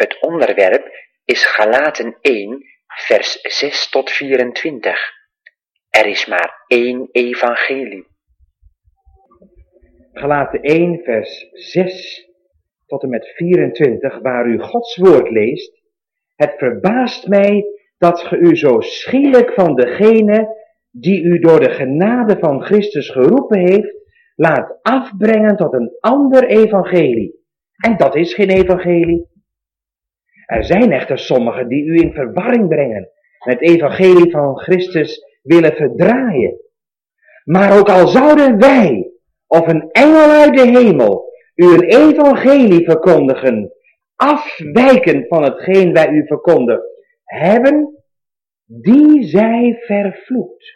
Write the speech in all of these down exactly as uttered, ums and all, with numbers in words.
Het onderwerp is Galaten één, vers zes tot vierentwintig. Er is maar één evangelie. Galaten één, vers zes tot en met vierentwintig, waar u Gods woord leest. Het verbaast mij dat ge u zo schielijk van degene die u door de genade van Christus geroepen heeft, laat afbrengen tot een ander evangelie. En dat is geen evangelie. Er zijn echter sommigen die u in verwarring brengen en het evangelie van Christus willen verdraaien. Maar ook al zouden wij of een engel uit de hemel u een evangelie verkondigen, afwijkend van hetgeen wij u verkondigd hebben, die zij vervloekt.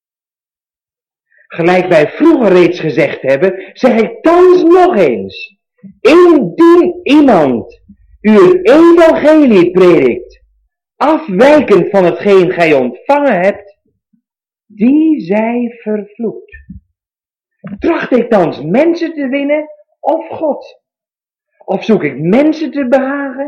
Gelijk wij vroeger reeds gezegd hebben, zeg ik thans nog eens, indien iemand u een evangelie predikt, afwijkend van hetgeen gij ontvangen hebt, die zij vervloekt. Tracht ik thans mensen te winnen of God? Of zoek ik mensen te behagen?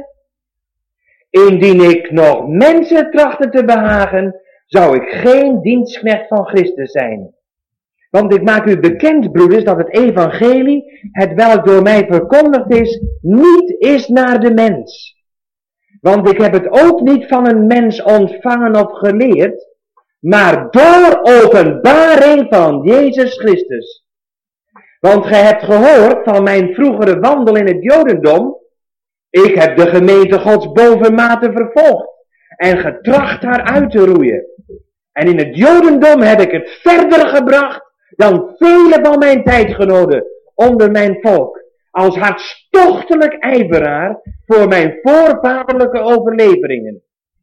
Indien ik nog mensen trachtte te behagen, zou ik geen dienstknecht van Christus zijn. Want ik maak u bekend, broeders, dat het evangelie, het welk door mij verkondigd is, niet is naar de mens. Want ik heb het ook niet van een mens ontvangen of geleerd, maar door openbaring van Jezus Christus. Want gij hebt gehoord van mijn vroegere wandel in het Jodendom. Ik heb de gemeente Gods bovenmate vervolgd en getracht haar uit te roeien. En in het Jodendom heb ik het verder gebracht dan vele van mijn tijdgenoten onder mijn volk, als hartstochtelijk ijveraar voor mijn voorvaderlijke overleveringen.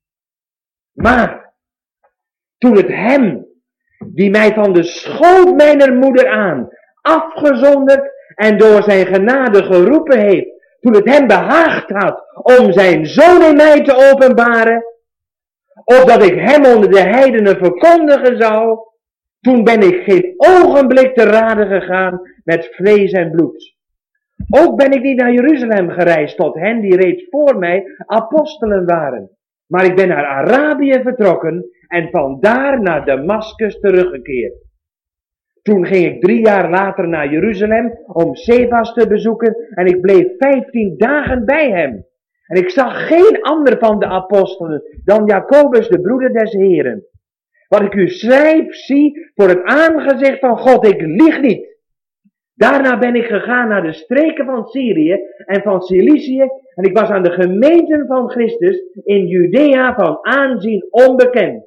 Maar toen het hem, die mij van de schoot mijner moeder aan afgezonderd en door zijn genade geroepen heeft, toen het hem behaagd had om zijn zoon in mij te openbaren, opdat ik hem onder de heidenen verkondigen zou, toen ben ik geen ogenblik te raden gegaan met vlees en bloed. Ook ben ik niet naar Jeruzalem gereisd tot hen die reeds voor mij apostelen waren. Maar ik ben naar Arabië vertrokken en vandaar naar Damaskus teruggekeerd. Toen ging ik drie jaar later naar Jeruzalem om Cephas te bezoeken en ik bleef vijftien dagen bij hem. En ik zag geen ander van de apostelen dan Jacobus, de broeder des Heren. Wat ik u schrijf, zie voor het aangezicht van God, ik lieg niet. Daarna ben ik gegaan naar de streken van Syrië en van Cilicië en ik was aan de gemeenten van Christus in Judea van aanzien onbekend.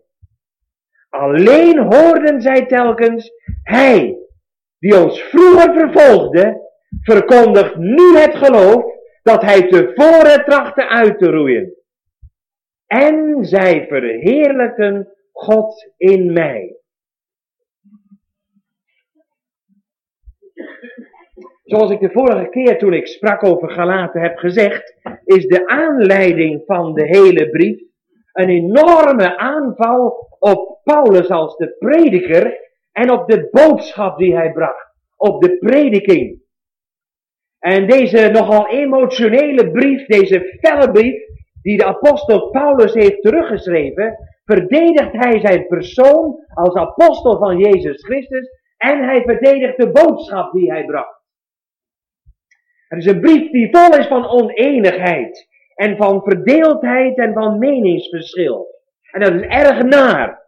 Alleen hoorden zij telkens, hij die ons vroeger vervolgde, verkondigt nu het geloof dat hij tevoren trachtte uit te roeien. En zij verheerlijkten God in mij. Zoals ik de vorige keer toen ik sprak over Galaten heb gezegd, is de aanleiding van de hele brief een enorme aanval op Paulus als de prediker en op de boodschap die hij bracht, op de prediking. En deze nogal emotionele brief, deze felle brief, die de apostel Paulus heeft teruggeschreven, verdedigt hij zijn persoon als apostel van Jezus Christus en hij verdedigt de boodschap die hij bracht. Het is een brief die vol is van oneenigheid en van verdeeldheid en van meningsverschil. En dat is erg naar.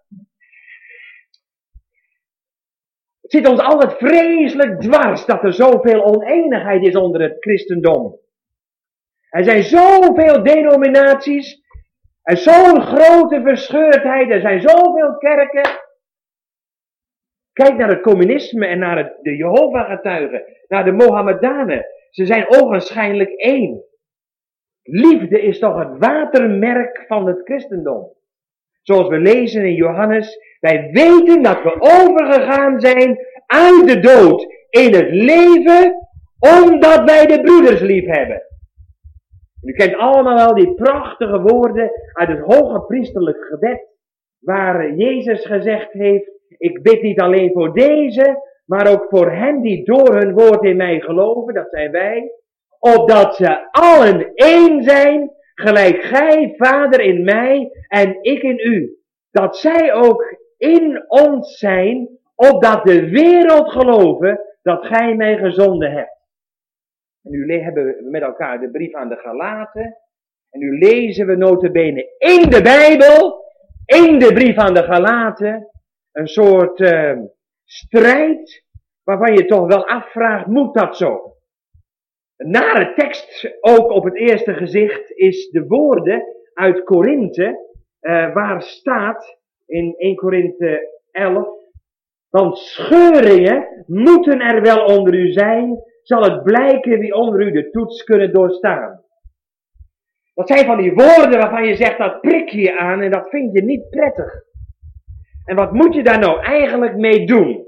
Het zit ons altijd vreselijk dwars dat er zoveel oneenigheid is onder het christendom. Er zijn zoveel denominaties en zo'n grote verscheurdheid. Er zijn zoveel kerken. Kijk naar het communisme en naar het, de Jehovah-getuigen, naar de Mohammedanen. Ze zijn ogenschijnlijk één. Liefde is toch het watermerk van het christendom. Zoals we lezen in Johannes, wij weten dat we overgegaan zijn uit de dood in het leven, omdat wij de broeders lief hebben. U kent allemaal wel die prachtige woorden uit het hoge priesterlijk gebed, waar Jezus gezegd heeft, ik bid niet alleen voor deze, maar ook voor hen die door hun woord in mij geloven, dat zijn wij, opdat ze allen één zijn, gelijk gij, Vader, in mij en ik in u, dat zij ook in ons zijn, opdat de wereld geloven dat gij mij gezonden hebt. En nu hebben we met elkaar de brief aan de Galaten. En nu lezen we nota bene in de Bijbel, in de brief aan de Galaten, een soort uh, strijd waarvan je toch wel afvraagt, moet dat zo? Een nare tekst, ook op het eerste gezicht, is de woorden uit Korinthe, uh, waar staat in eerste Korinthe elf, want scheuringen moeten er wel onder u zijn, zal het blijken wie onder u de toets kunnen doorstaan. Dat zijn van die woorden waarvan je zegt, dat prik je aan en dat vind je niet prettig. En wat moet je daar nou eigenlijk mee doen?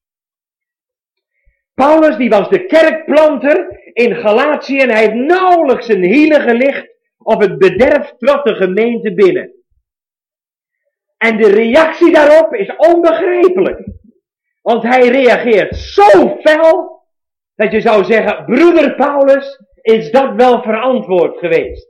Paulus die was de kerkplanter in Galatië en hij heeft nauwelijks een hielen gelicht op het bederf trad de gemeente binnen. En de reactie daarop is onbegrijpelijk. Want hij reageert zo fel, dat je zou zeggen, broeder Paulus, is dat wel verantwoord geweest?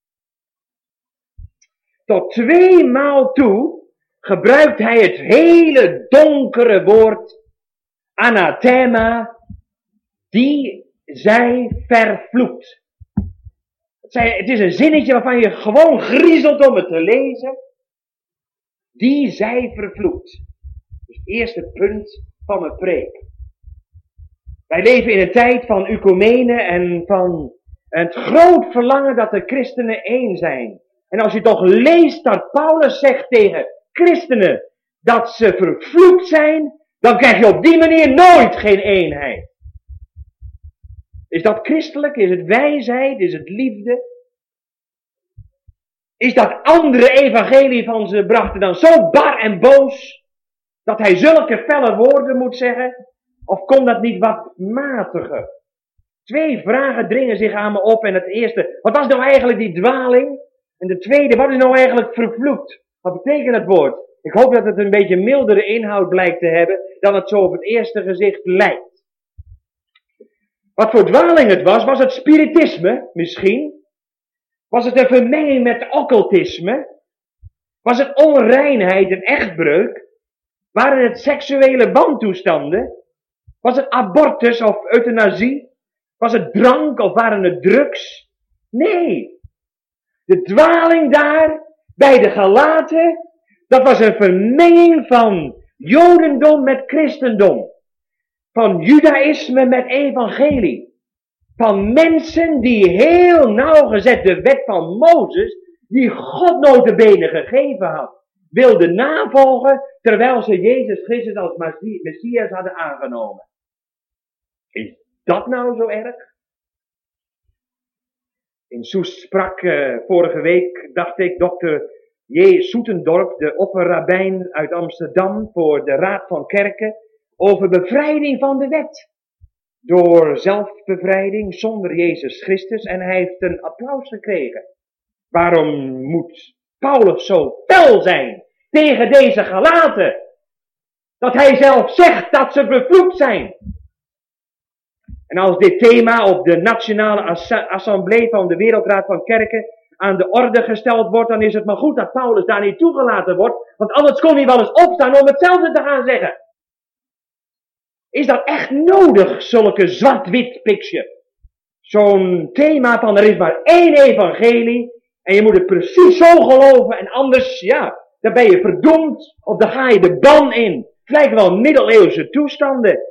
Tot twee maal toe gebruikt hij het hele donkere woord anathema, die zij vervloekt. Het is een zinnetje waarvan je gewoon griezelt om het te lezen. Die zij vervloekt. Dus het eerste punt van mijn preek. Wij leven in een tijd van ecumene en van het groot verlangen dat de christenen één zijn. En als je toch leest dat Paulus zegt tegen christenen dat ze vervloekt zijn, dan krijg je op die manier nooit geen eenheid. Is dat christelijk? Is het wijsheid? Is het liefde? Is dat andere evangelie van ze brachten dan zo bar en boos, dat hij zulke felle woorden moet zeggen? Of kon dat niet wat matiger? Twee vragen dringen zich aan me op. En het eerste, wat was nou eigenlijk die dwaling? En de tweede, wat is nou eigenlijk vervloekt? Wat betekent het woord? Ik hoop dat het een beetje mildere inhoud blijkt te hebben dan het zo op het eerste gezicht lijkt. Wat voor dwaling het was, was het spiritisme misschien? Was het een vermenging met occultisme? Was het onreinheid en echtbreuk? Waren het seksuele wantoestanden? Was het abortus of euthanasie? Was het drank of waren het drugs? Nee. De dwaling daar bij de Galaten, dat was een vermenging van Jodendom met christendom. Van Judaïsme met evangelie. Van mensen die heel nauwgezet de wet van Mozes, die God nota bene gegeven had, wilden navolgen terwijl ze Jezus Christus als Messias hadden aangenomen. Is dat nou zo erg? In Soest sprak uh, vorige week, dacht ik, dokter J. Soetendorp, de opperrabijn uit Amsterdam, voor de Raad van Kerken, over bevrijding van de wet. Door zelfbevrijding zonder Jezus Christus, en hij heeft een applaus gekregen. Waarom moet Paulus zo fel zijn tegen deze Galaten? Dat hij zelf zegt dat ze vervloekt zijn. En als dit thema op de Nationale Assemblée van de Wereldraad van Kerken aan de orde gesteld wordt, dan is het maar goed dat Paulus daar niet toegelaten wordt, want anders kon hij wel eens opstaan om hetzelfde te gaan zeggen. Is dat echt nodig, zulke zwart-wit picture? Zo'n thema van er is maar één evangelie en je moet het precies zo geloven en anders, ja, dan ben je verdoemd of dan ga je de ban in. Het lijken wel middeleeuwse toestanden.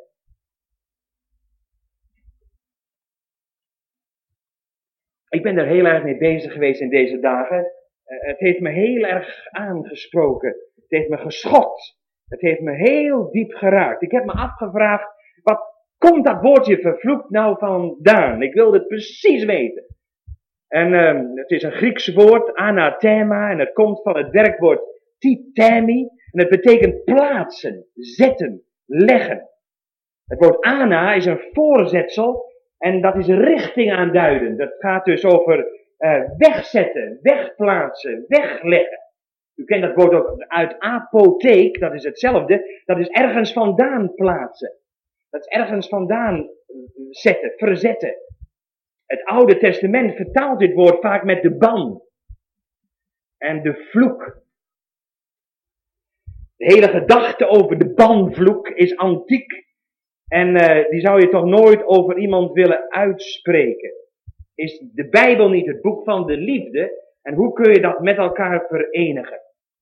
Ik ben er heel erg mee bezig geweest in deze dagen. Uh, het heeft me heel erg aangesproken. Het heeft me geschokt. Het heeft me heel diep geraakt. Ik heb me afgevraagd, wat komt dat woordje vervloekt nou vandaan? Ik wilde het precies weten. En uh, het is een Grieks woord, anathema, en het komt van het werkwoord titemi. En het betekent plaatsen, zetten, leggen. Het woord ana is een voorzetsel. En dat is richting aanduidend. Dat gaat dus over uh, wegzetten, wegplaatsen, wegleggen. U kent dat woord ook uit apotheek, dat is hetzelfde. Dat is ergens vandaan plaatsen. Dat is ergens vandaan zetten, verzetten. Het Oude Testament vertaalt dit woord vaak met de ban. en de vloek. De hele gedachte over de banvloek is antiek en uh, die zou je toch nooit over iemand willen uitspreken. Is de Bijbel niet het boek van de liefde en hoe kun je dat met elkaar verenigen?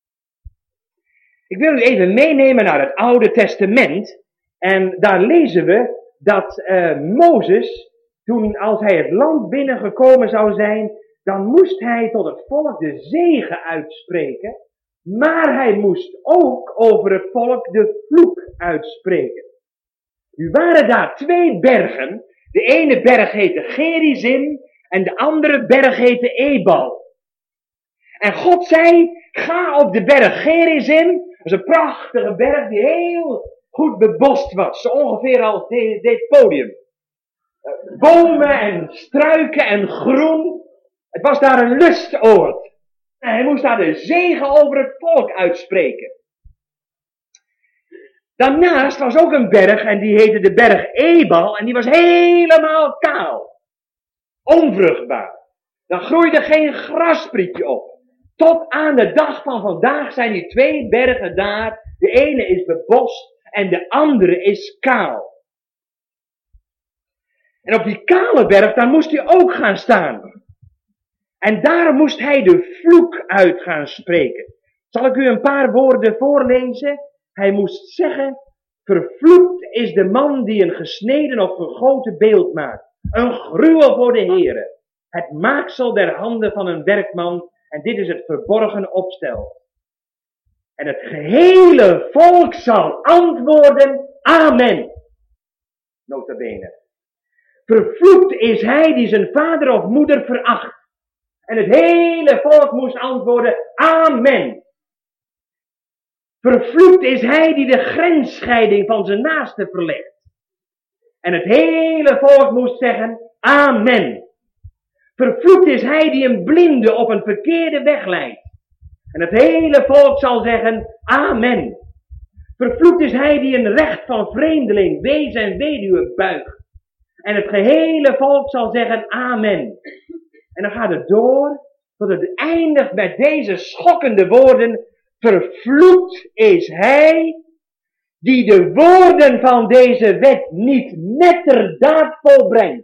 Ik wil u even meenemen naar het Oude Testament en daar lezen we dat uh, Mozes, toen als hij het land binnengekomen zou zijn, dan moest hij tot het volk de zegen uitspreken, maar hij moest ook over het volk de vloek uitspreken. Nu waren daar twee bergen, de ene berg heette Gerizim en de andere berg heette Ebal. En God zei, ga op de berg Gerizim, dat is een prachtige berg die heel goed bebost was, zo ongeveer als dit, dit podium. Bomen en struiken en groen. Het was daar een lustoord. En hij moest daar de zegen over het volk uitspreken. Daarnaast was ook een berg en die heette de berg Ebal en die was helemaal kaal. Onvruchtbaar. Daar groeide geen grassprietje op. Tot aan de dag van vandaag zijn die twee bergen daar. De ene is bebost en de andere is kaal. En op die kale berg, daar moest hij ook gaan staan. En daar moest hij de vloek uit gaan spreken. Zal ik u een paar woorden voorlezen? Hij moest zeggen, vervloekt is de man die een gesneden of gegoten beeld maakt. Een gruwel voor de Heere. Het maaksel der handen van een werkman. En dit is het verborgen opstel. En het gehele volk zal antwoorden, amen. Nota bene. Vervloekt is hij die zijn vader of moeder veracht. En het hele volk moest antwoorden, amen. Vervloekt is hij die de grensscheiding van zijn naaste verlegt. En het hele volk moest zeggen, amen. Vervloekt is hij die een blinde op een verkeerde weg leidt. En het hele volk zal zeggen, amen. Vervloekt is hij die een recht van vreemdeling, wees en weduwe buigt. En het gehele volk zal zeggen, amen. En dan gaat het door, tot het eindigt met deze schokkende woorden. Vervloekt is hij, die de woorden van deze wet niet metterdaad volbrengt.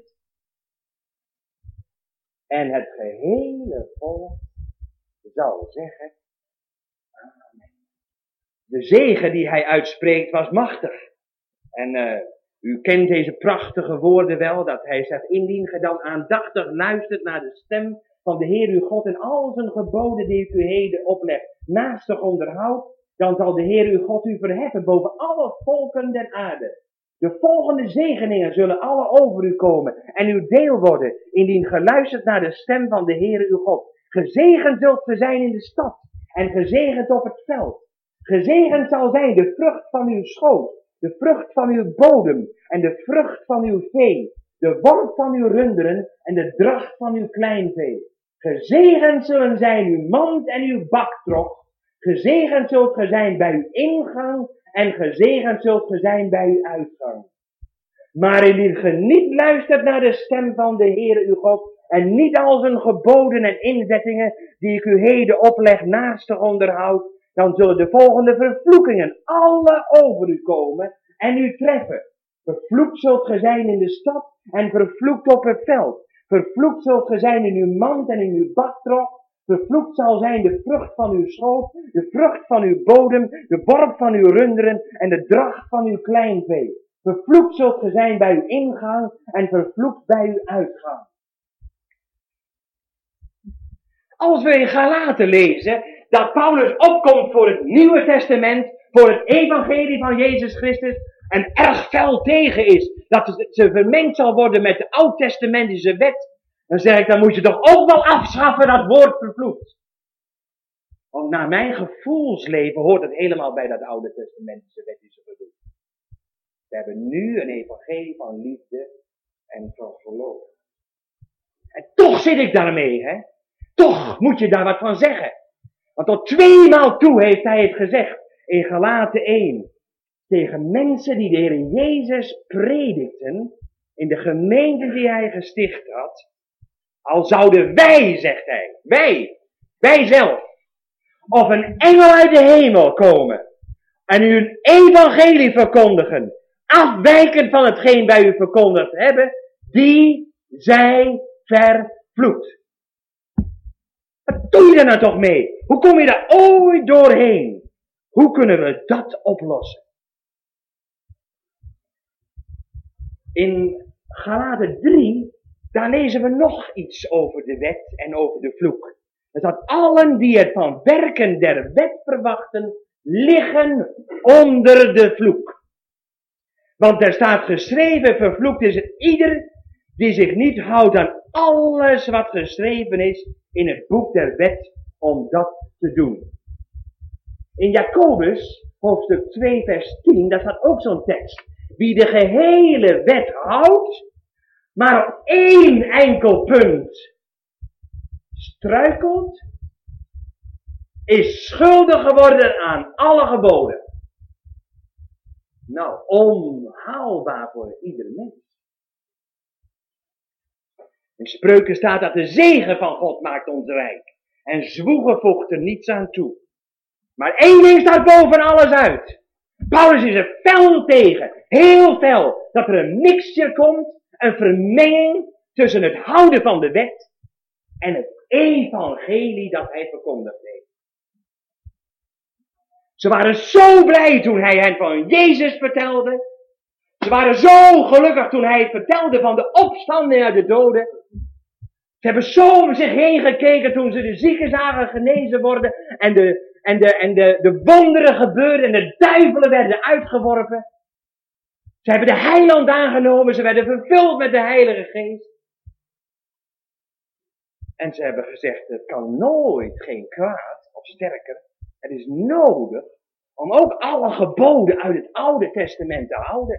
En het gehele volk zal zeggen, amen. De zegen die hij uitspreekt was machtig. En uh, u kent deze prachtige woorden wel, dat hij zegt, indien ge dan aandachtig luistert naar de stem van de Heer uw God en al zijn geboden die ik u heden opleg, naastig onderhoudt, dan zal de Heer uw God u verheffen boven alle volken der aarde. De volgende zegeningen zullen alle over u komen en uw deel worden, indien ge luistert naar de stem van de Heer uw God. Gezegend zult ge zijn in de stad en gezegend op het veld. Gezegend zal zijn de vrucht van uw schoot, de vrucht van uw bodem en de vrucht van uw vee, de worm van uw runderen en de dracht van uw kleinvee. Gezegend zullen zijn uw mand en uw baktrog. Gezegend zult ge zijn bij uw ingang en gezegend zult ge zijn bij uw uitgang. Maar indien ge niet luistert naar de stem van de Heere uw God en niet al zijn geboden en inzettingen die ik u heden opleg naastig onderhoud, dan zullen de volgende vervloekingen alle over u komen en u treffen. Vervloekt zult ge zijn in de stad en vervloekt op het veld. Vervloekt zult ge zijn in uw mand en in uw baktrog. Vervloekt zal zijn de vrucht van uw schoot, de vrucht van uw bodem, de worp van uw runderen en de dracht van uw kleinvee. Vervloekt zult ge zijn bij uw ingang en vervloekt bij uw uitgang. Als we in Galaten lezen dat Paulus opkomt voor het Nieuwe Testament, voor het evangelie van Jezus Christus, en erg fel tegen is dat ze vermengd zal worden met de oud-testamentische wet, dan zeg ik, dan moet je toch ook wel afschaffen dat woord vervloekt. Want naar mijn gevoelsleven hoort het helemaal bij dat oude testamentische wet die ze bedoelt. We hebben nu een evangelie van liefde en van geloof. En toch zit ik daarmee, hè. Toch moet je daar wat van zeggen. Want tot tweemaal toe heeft hij het gezegd in Galaten één. Tegen mensen die de Heer Jezus predikten in de gemeente die hij gesticht had. Al zouden wij, zegt hij, wij, wij zelf, of een engel uit de hemel komen en u een evangelie verkondigen, afwijkend van hetgeen wij u verkondigd hebben, die zij vervloekt. Wat doe je daar nou toch mee? Hoe kom je daar ooit doorheen? Hoe kunnen we dat oplossen? In Galaten drie, daar lezen we nog iets over de wet en over de vloek. Er staat, allen die het van werken der wet verwachten, liggen onder de vloek. Want er staat geschreven, vervloekt is het ieder die zich niet houdt aan alles wat geschreven is in het boek der wet om dat te doen. In Jacobus, hoofdstuk twee, vers tien, daar staat ook zo'n tekst. Wie de gehele wet houdt, maar op één enkel punt struikelt, is schuldig geworden aan alle geboden. Nou, onhaalbaar voor ieder mens. In Spreuken staat dat de zegen van God maakt ons rijk. En zwoegen voegt er niets aan toe. Maar één ding staat boven alles uit. Paulus is er fel tegen, heel fel, dat er een mixture komt, een vermenging tussen het houden van de wet en het evangelie dat hij verkondigd heeft. Ze waren zo blij toen hij hen van Jezus vertelde. Ze waren zo gelukkig toen hij vertelde van de opstanding uit de doden. Ze hebben zo om zich heen gekeken toen ze de zieken zagen genezen worden en de, en de, en de, de wonderen gebeurden en de duivelen werden uitgeworpen. Ze hebben de heiland aangenomen, ze werden vervuld met de Heilige Geest. En ze hebben gezegd, het kan nooit geen kwaad, of sterker, het is nodig om ook alle geboden uit het Oude Testament te houden.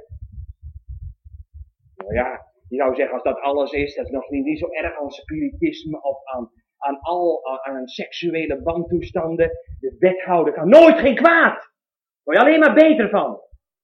Nou ja, je zou zeggen, als dat alles is, dat is nog niet, niet zo erg aan spiritisme of aan, aan al aan seksuele wantoestanden. De wethouder kan nooit geen kwaad. Daar word je alleen maar beter van.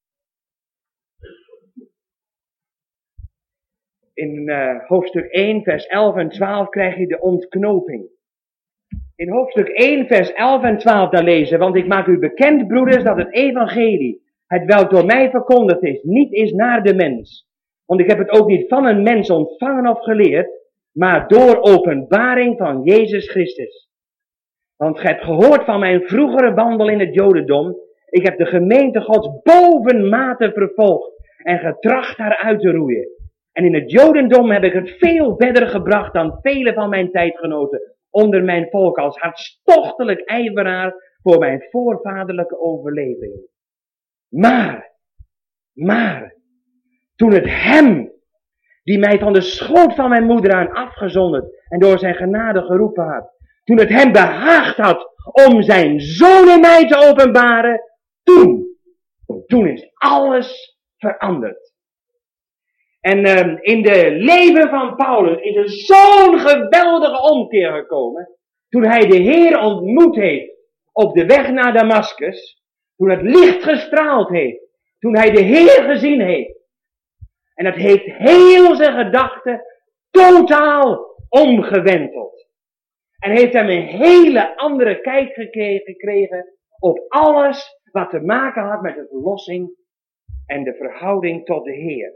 In uh, hoofdstuk één, vers elf en twaalf krijg je de ontknoping. In hoofdstuk één, vers elf en twaalf daar lezen, want ik maak u bekend, broeders, dat het evangelie, het welk door mij verkondigd is, niet is naar de mens. Want ik heb het ook niet van een mens ontvangen of geleerd, maar door openbaring van Jezus Christus. Want gij hebt gehoord van mijn vroegere wandel in het Jodendom. Ik heb de gemeente Gods bovenmate vervolgd en getracht haar uit te roeien. En in het Jodendom heb ik het veel verder gebracht dan vele van mijn tijdgenoten onder mijn volk als hartstochtelijk ijveraar voor mijn voorvaderlijke overleving. Maar, maar, toen het hem, die mij van de schoot van mijn moeder aan afgezonderd en door zijn genade geroepen had, toen het hem behaagd had om zijn zoon in mij te openbaren, toen, toen is alles veranderd. En uh, in de leven van Paulus is er zo'n geweldige omkeer gekomen, toen hij de Heer ontmoet heeft op de weg naar Damaskus, toen het licht gestraald heeft, toen hij de Heer gezien heeft. En dat heeft heel zijn gedachten totaal omgewenteld. En heeft hem een hele andere kijk gekregen op alles wat te maken had met de verlossing en de verhouding tot de Heer.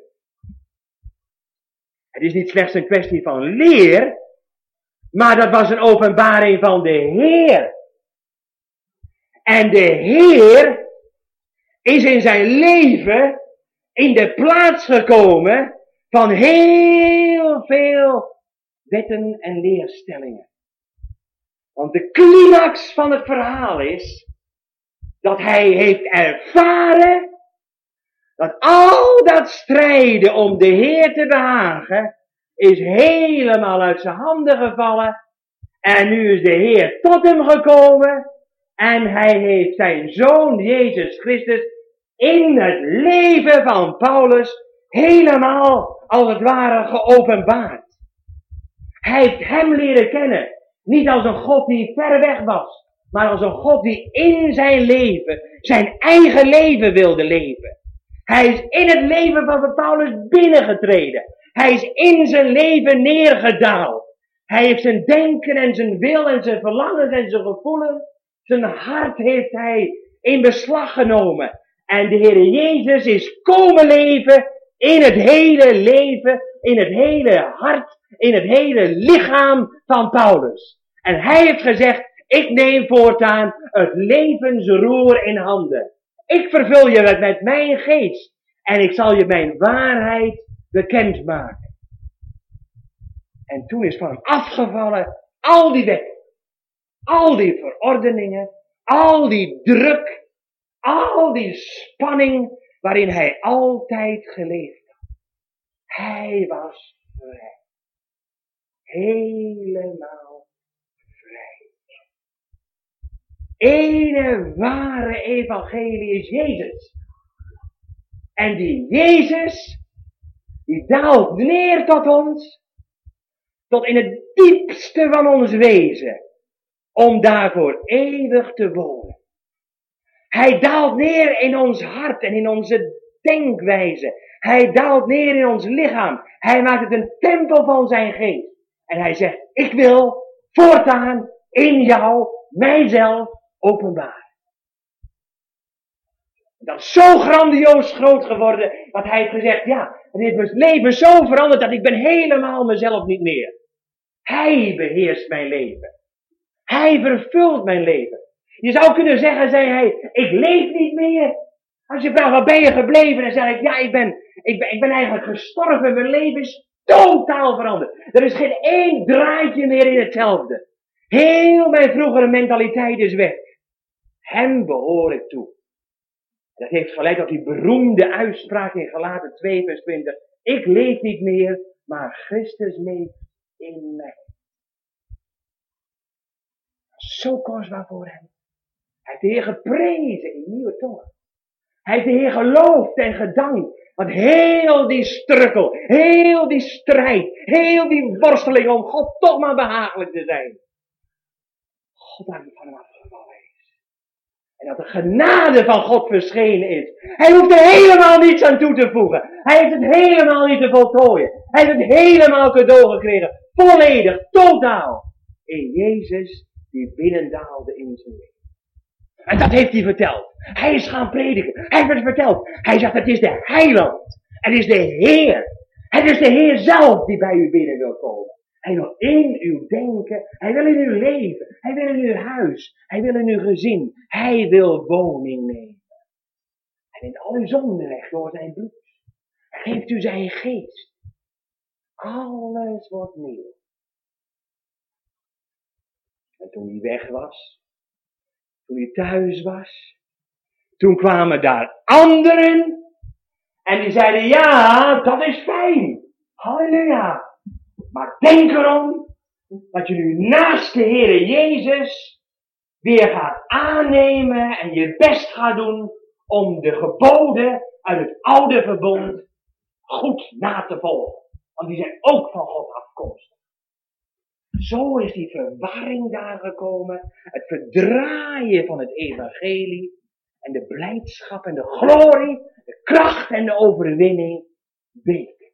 Het is niet slechts een kwestie van leer, maar dat was een openbaring van de Heer. En de Heer is in zijn leven in de plaats gekomen van heel veel wetten en leerstellingen. Want de climax van het verhaal is dat hij heeft ervaren dat al dat strijden om de Heer te behagen is helemaal uit zijn handen gevallen. En nu is de Heer tot hem gekomen en hij heeft zijn Zoon Jezus Christus in het leven van Paulus helemaal als het ware geopenbaard. Hij heeft hem leren kennen. Niet als een God die ver weg was, maar als een God die in zijn leven, zijn eigen leven wilde leven. Hij is in het leven van Paulus binnengetreden. Hij is in zijn leven neergedaald. Hij heeft zijn denken en zijn wil en zijn verlangens en zijn gevoelens Zijn hart heeft hij in beslag genomen. En de Heer Jezus is komen leven in het hele leven, in het hele hart, in het hele lichaam van Paulus. En hij heeft gezegd, ik neem voortaan het levensroer in handen. Ik vervul je met, met mijn geest. En ik zal je mijn waarheid bekendmaken. En toen is van hem afgevallen al die wetten. Al die verordeningen. Al die druk. Al die spanning waarin hij altijd geleefd had. Hij was vrij. Helemaal vrij. Ene ware evangelie is Jezus. En die Jezus, die daalt neer tot ons, tot in het diepste van ons wezen, om daarvoor eeuwig te wonen. Hij daalt neer in ons hart en in onze denkwijze. Hij daalt neer in ons lichaam. Hij maakt het een tempel van zijn geest. En hij zegt, ik wil voortaan in jou mijzelf openbaren. Dat is zo grandioos groot geworden, dat hij heeft gezegd, ja, het heeft mijn leven zo veranderd dat ik ben helemaal mezelf niet meer. Hij beheerst mijn leven. Hij vervult mijn leven. Je zou kunnen zeggen, zei hij, ik leef niet meer. Als je vraagt, waar ben je gebleven? Dan zeg ik, ja, ik ben, ik ben, ik ben eigenlijk gestorven. Mijn leven is totaal veranderd. Er is geen één draadje meer in hetzelfde. Heel mijn vroegere mentaliteit is weg. Hem behoor ik toe. Dat heeft geleid tot die beroemde uitspraak in Galaten twee vers twintig. Ik leef niet meer, maar Christus leeft in mij. Zo kostbaar voor hem. Hij heeft de Heer geprezen in nieuwe tongen. Hij heeft de Heer geloofd en gedankt. Want heel die strukkel, heel die strijd, heel die worsteling om God toch maar behagelijk te zijn. God daar van hem afgevallen is. En dat de genade van God verschenen is. Hij hoeft er helemaal niets aan toe te voegen. Hij heeft het helemaal niet te voltooien. Hij heeft het helemaal cadeau gekregen. Volledig, totaal. In Jezus die binnendaalde in zijn leven. En dat heeft hij verteld. Hij is gaan prediken. Hij heeft het verteld. Hij zegt, het is de heiland. Het is de Heer. Het is de Heer zelf die bij u binnen wil komen. Hij wil in uw denken. Hij wil in uw leven. Hij wil in uw huis. Hij wil in uw gezin. Hij wil woning nemen. Hij neemt al uw zonden weg door zijn bloed. Hij geeft u zijn geest. Alles wordt nieuw. En toen hij weg was, toen hij thuis was, toen kwamen daar anderen en die zeiden, ja, dat is fijn. Halleluja. Maar denk erom dat je nu naast de Heere Jezus weer gaat aannemen en je best gaat doen om de geboden uit het oude verbond goed na te volgen. Want die zijn ook van God afkomstig. Zo is die verwarring daar gekomen, het verdraaien van het evangelie en de blijdschap en de glorie, de kracht en de overwinning week.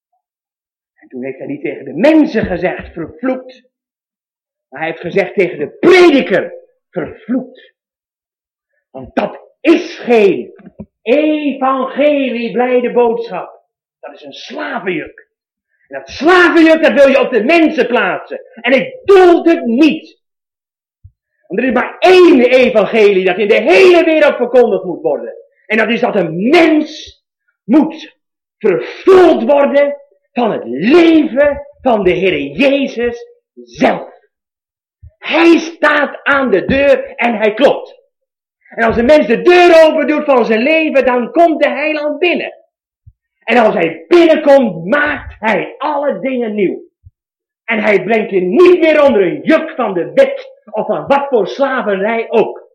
En toen heeft hij niet tegen de mensen gezegd, vervloekt, maar hij heeft gezegd tegen de prediker, vervloekt. Want dat is geen evangelie, blijde boodschap. Dat is een slavenjuk. En dat slavenjuk, dat wil je op de mensen plaatsen. En ik doe het niet. Want er is maar één evangelie dat in de hele wereld verkondigd moet worden. En dat is dat een mens moet vervuld worden van het leven van de Heere Jezus zelf. Hij staat aan de deur en hij klopt. En als een mens de deur open doet van zijn leven, dan komt de heiland binnen. En als hij binnenkomt, maakt hij alle dingen nieuw. En hij brengt je niet meer onder een juk van de wet of van wat voor slavernij ook.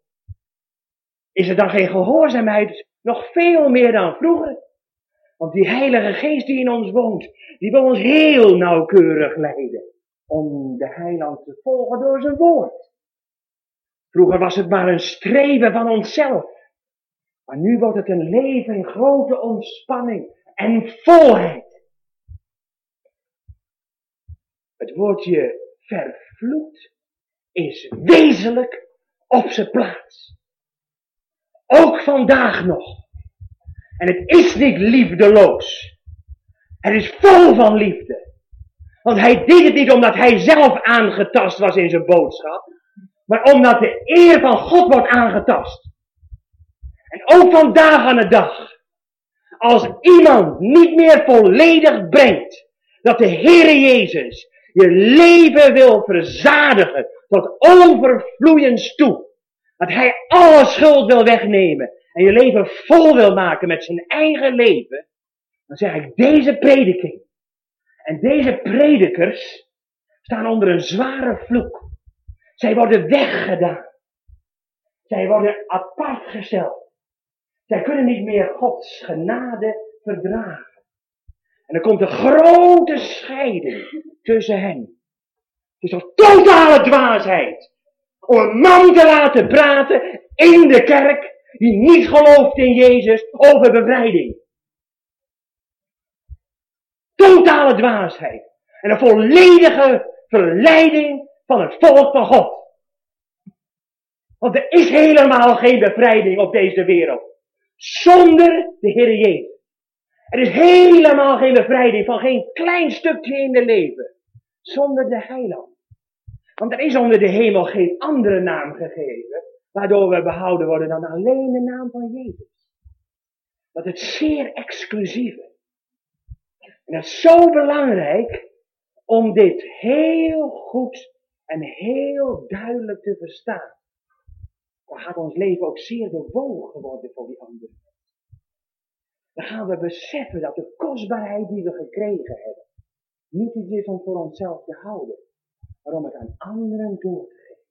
Is er dan geen gehoorzaamheid? Nog veel meer dan vroeger. Want die Heilige Geest die in ons woont, die wil ons heel nauwkeurig leiden. Om de heiland te volgen door zijn woord. Vroeger was het maar een streven van onszelf. Maar nu wordt het een leven in grote ontspanning en volheid. Het woordje vervloekt is wezenlijk op zijn plaats. Ook vandaag nog. En het is niet liefdeloos. Het is vol van liefde. Want hij deed het niet omdat hij zelf aangetast was in zijn boodschap. Maar omdat de eer van God wordt aangetast. En ook vandaag aan de dag. Als iemand niet meer volledig brengt. Dat de Heere Jezus je leven wil verzadigen. Tot overvloeiens toe. Dat hij alle schuld wil wegnemen. En je leven vol wil maken met zijn eigen leven. Dan zeg ik, deze prediking. En deze predikers staan onder een zware vloek. Zij worden weggedaan. Zij worden apart gesteld. Zij kunnen niet meer Gods genade verdragen. En er komt een grote scheiding tussen hen. Het is toch totale dwaasheid om een man te laten praten in de kerk die niet gelooft in Jezus over bevrijding. Totale dwaasheid. En een volledige verleiding van het volk van God. Want er is helemaal geen bevrijding op deze wereld. Zonder de Heer Jezus. Er is helemaal geen bevrijding van geen klein stukje in het leven. Zonder de heiland. Want er is onder de hemel geen andere naam gegeven. Waardoor we behouden worden dan alleen de naam van Jezus. Dat is zeer exclusief. En dat is zo belangrijk om dit heel goed en heel duidelijk te verstaan. Dan gaat ons leven ook zeer bewogen worden voor die anderen. Dan gaan we beseffen dat de kostbaarheid die we gekregen hebben, niet iets is om voor onszelf te houden, maar om het aan anderen door te geven.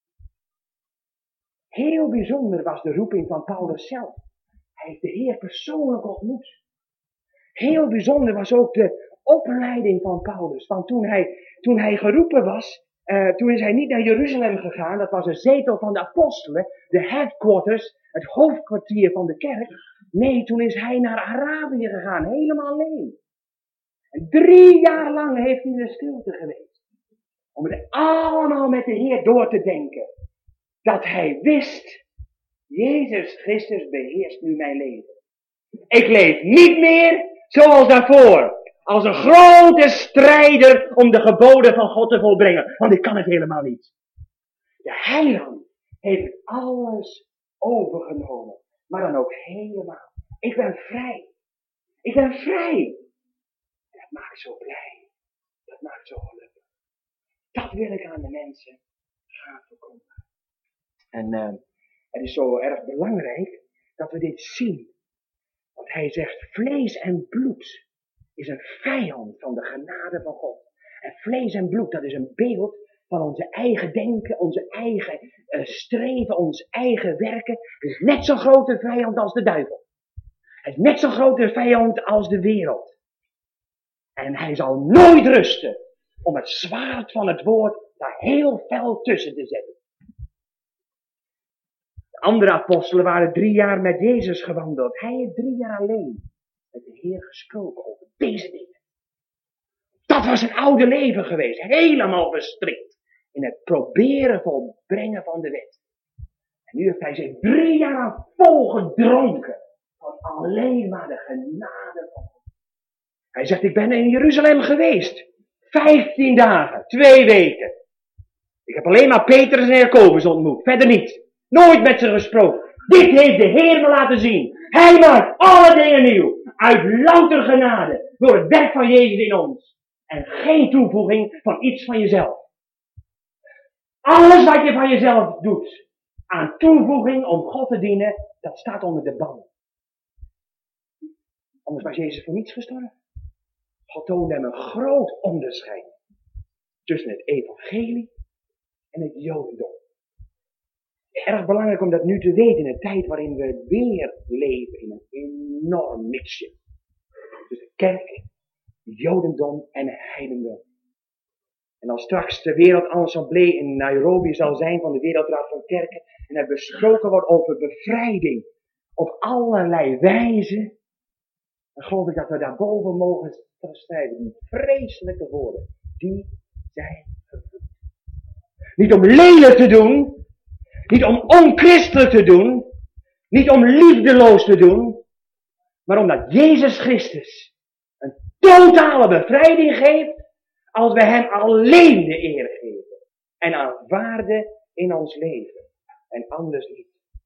Heel bijzonder was de roeping van Paulus zelf. Hij heeft de Heer persoonlijk ontmoet. Heel bijzonder was ook de opleiding van Paulus. Want toen hij, toen hij geroepen was, uh, toen is hij niet naar Jeruzalem gegaan. Dat was een zetel van de apostelen, de headquarters, het hoofdkwartier van de kerk. Nee, toen is hij naar Arabië gegaan, helemaal alleen. En drie jaar lang heeft hij in de stilte geweest. Om het allemaal met de Heer door te denken. Dat hij wist, Jezus Christus beheerst nu mijn leven. Ik leef niet meer zoals daarvoor. Als een grote strijder om de geboden van God te volbrengen. Want ik kan het helemaal niet. De heiland heeft alles overgenomen. Maar dan ook helemaal. Ik ben vrij. Ik ben vrij. Dat maakt zo blij. Dat maakt zo gelukkig. Dat wil ik aan de mensen gaan verkondigen. En uh, het is zo erg belangrijk dat we dit zien. Want hij zegt, vlees en bloed is een vijand van de genade van God. En vlees en bloed, dat is een beeld van onze eigen denken, onze eigen uh, streven, ons eigen werken. Het is net zo'n grote vijand als de duivel. Het is net zo'n grote vijand als de wereld. En hij zal nooit rusten om het zwaard van het woord daar heel fel tussen te zetten. De andere apostelen waren drie jaar met Jezus gewandeld. Hij heeft drie jaar alleen met de Heer gesproken over deze dingen. Dat was een oude leven geweest. Helemaal verstrikt in het proberen volbrengen van de wet. En nu heeft hij zich drie jaar vol gedronken van alleen maar de genade van God. Hij zegt, ik ben in Jeruzalem geweest. Vijftien dagen, twee weken. Ik heb alleen maar Petrus en Jacobus ontmoet. Verder niet. Nooit met ze gesproken. Dit heeft de Heer me laten zien. Hij maakt alle dingen nieuw. Uit louter genade. Door het werk van Jezus in ons. En geen toevoeging van iets van jezelf. Alles wat je van jezelf doet. Aan toevoeging om God te dienen. Dat staat onder de ban. Anders was Jezus voor niets gestorven. God toonde hem een groot onderscheid. Tussen het evangelie en het jodendom. Erg belangrijk om dat nu te weten in een tijd waarin we weer leven in een enorm mixje. Tussen kerk, jodendom en heidendom. En als straks de wereldensemblée in Nairobi zal zijn van de Wereldraad van Kerken. En er besproken wordt over bevrijding op allerlei wijzen. Dan geloof ik dat we daarboven mogen strijden. Die vreselijke woorden, die zijn vervloekt. Niet om lelijk te doen. Niet om onchristelijk te doen. Niet om liefdeloos te doen. Maar omdat Jezus Christus een totale bevrijding geeft. Als we hem alleen de eer geven. En aanvaarden in ons leven. En anders niet.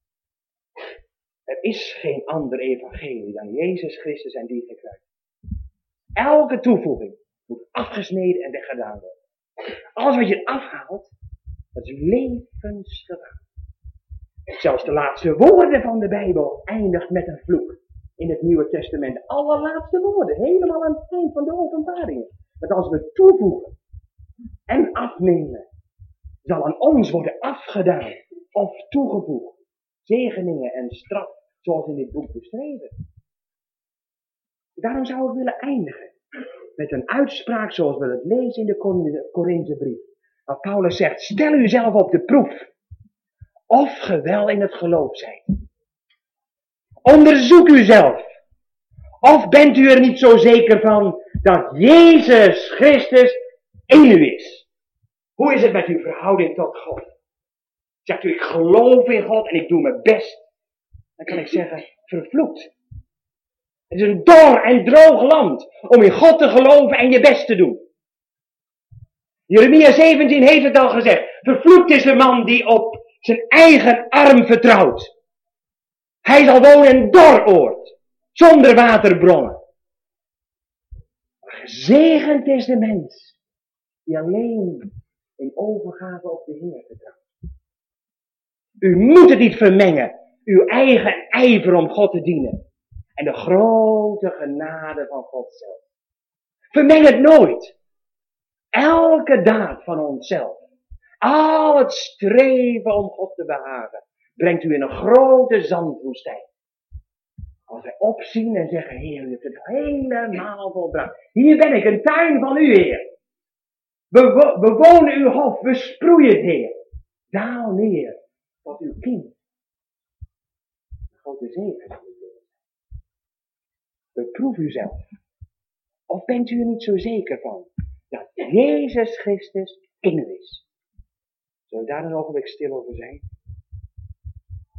Er is geen ander evangelie dan Jezus Christus en die gekruisigd. Elke toevoeging moet afgesneden en weggedaan worden. Alles wat je afhaalt, dat is levensgevaar. Zelfs de laatste woorden van de Bijbel eindigt met een vloek. In het Nieuwe Testament. De allerlaatste woorden. Helemaal aan het eind van de openbaringen. Dat als we toevoegen en afnemen, zal aan ons worden afgedaan of toegevoegd. Zegeningen en straf, zoals in dit boek beschreven. Daarom zou ik willen eindigen met een uitspraak zoals we het lezen in de Korinthebrief. Waar Paulus zegt, stel uzelf op de proef. Of ge wel in het geloof zijt. Onderzoek uzelf. Of bent u er niet zo zeker van dat Jezus Christus in u is? Hoe is het met uw verhouding tot God? Zegt u, ik geloof in God en ik doe mijn best. Dan kan ik zeggen, vervloekt. Het is een dor en droog land om in God te geloven en je best te doen. Jeremia zeventien heeft het al gezegd. Vervloekt is de man die op zijn eigen arm vertrouwt. Hij zal wonen in een dor oord, zonder waterbronnen. Maar gezegend is de mens die alleen in overgave op de Heer vertrouwt. U moet het niet vermengen, uw eigen ijver om God te dienen. En de grote genade van God zelf. Vermeng het nooit. Elke daad van onszelf. Al het streven om God te behagen. Brengt u in een grote zandwoestijn. Als wij opzien en zeggen, Heer, u hebt het helemaal volbracht. Hier ben ik, een tuin van u, Heer. Bewo- bewonen uw hof, besproei het, Heer. Daal neer tot uw kind. Een grote zegen. Beproef uzelf. Of bent u er niet zo zeker van dat Jezus Christus in u is? Zullen we daar een ogenblik stil over zijn?